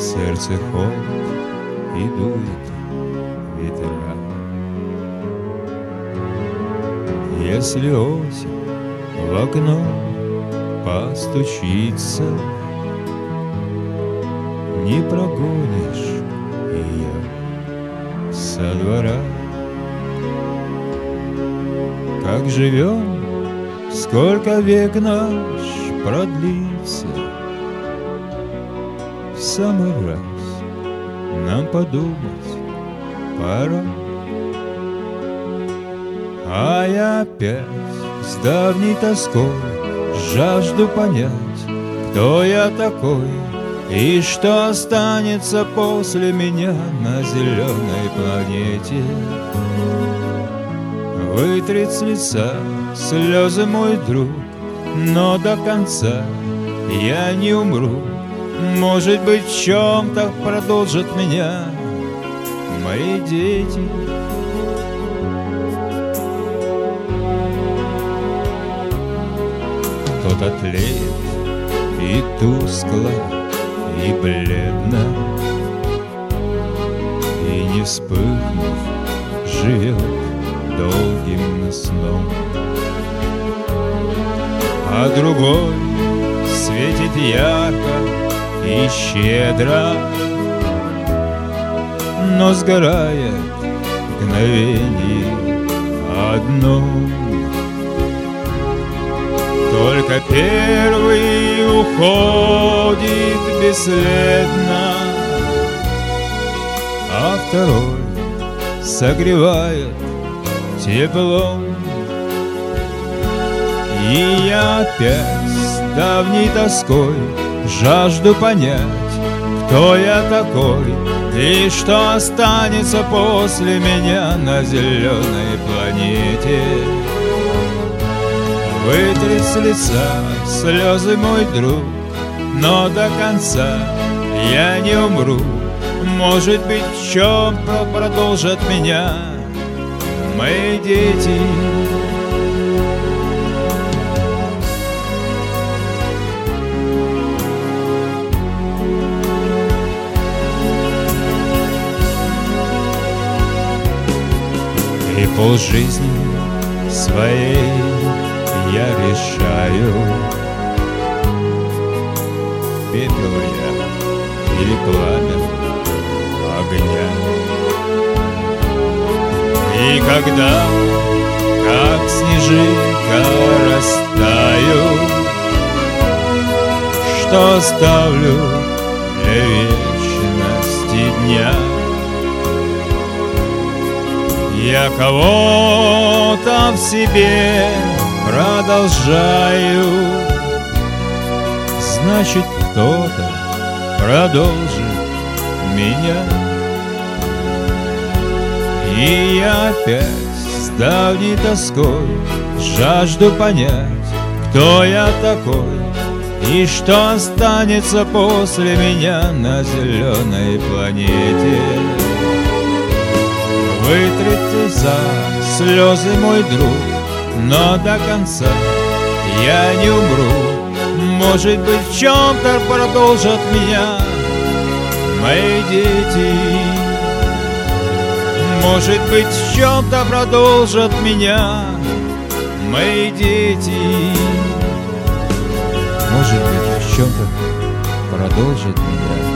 сердце холод и дует ветра. Если осень в окно постучится, не прогонишь ее со двора. Как живем, сколько век наш продлится, в самый раз нам подумать пора. А я опять с давней тоской жажду понять, кто я такой и что останется после меня на зеленой планете. Вытрет с лица слезы, мой друг, но до конца я не умру. Может быть, в чем-то продолжат меня мои дети. Кто-то тлеет и тускло, и бледно, и не вспыхнув, живет долгим сном. А другой светит ярко и щедро, но сгорает в мгновенье одном. Только первый уходит бесследно, а второй согревает теплом. И я опять с давней тоской жажду понять, кто я такой и что останется после меня на зеленой планете. Вытрет с лица слезы, мой друг, но до конца я не умру. Может быть, в чем-то продолжат меня мои дети. И полжизни своей я решаю, пепел я или пламя огня. И когда, как снежинка, растаю, что оставлю для вечности дня, я кого-то в себе продолжаю, значит, кто-то продолжит меня. И я опять с давней тоской жажду понять, кто я такой и что останется после меня на зеленой планете. Вытрите за слезы, мой друг, но до конца я не умру. Может быть, в чем-то продолжат меня мои дети. Может быть, в чем-то продолжат меня мои дети. Может быть, в чем-то продолжат меня